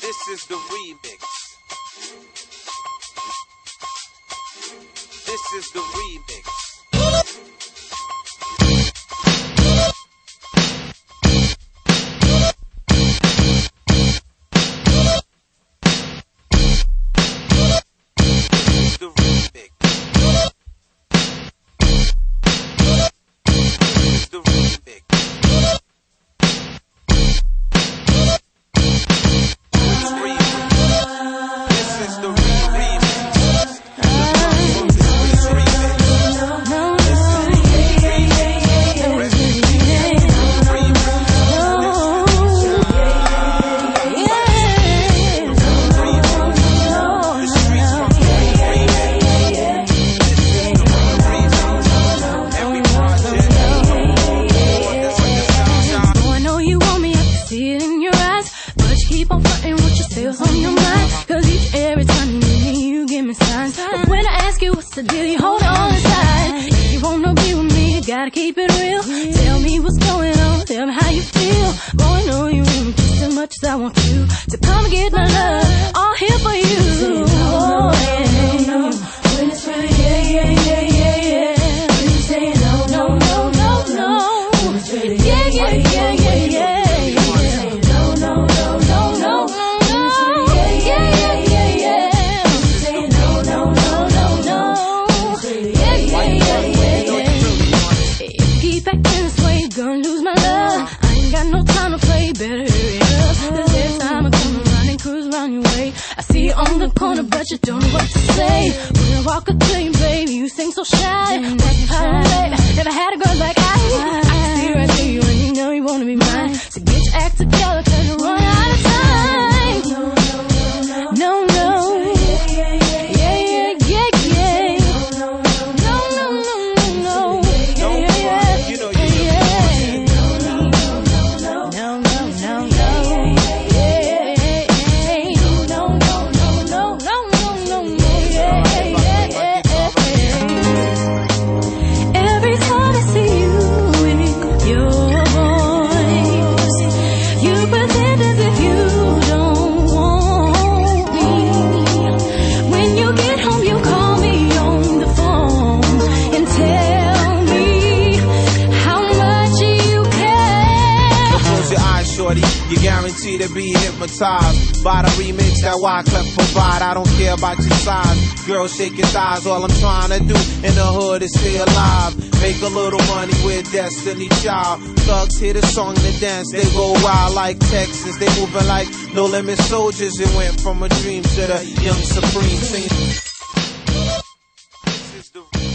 This is the remix. This is the remix. So do you hold on inside? If you wanna be with me, you gotta keep it real. Tell me what's going on, tell me how you feel. Boy, I know you want me just as much as I want you. So come and get my love, all here for you. Oh, yeah. When it's right, yeah. When you say no. When it's ready, yeah. Gonna lose my love. I ain't got no time to play. Better hurry up. 'Cause every time I come around and cruise around your way, I see you on the corner, but you don't know what to say. When I walk up to you, baby, you seem so shy. Never had a girl like I can see right through you, and you know you wanna be mine. So get your act together, 'cause you're running out of time. No. You're guaranteed to be hypnotized by the remix that Wyclef provide. I don't care about your size, girl, shake your thighs. All I'm trying to do in the hood is stay alive. Make a little money with Destiny Child. Thugs hear the song and the dance, they go wild like Texas. They moving like No Limit Soldiers. It went from a dream to the young supreme. This is the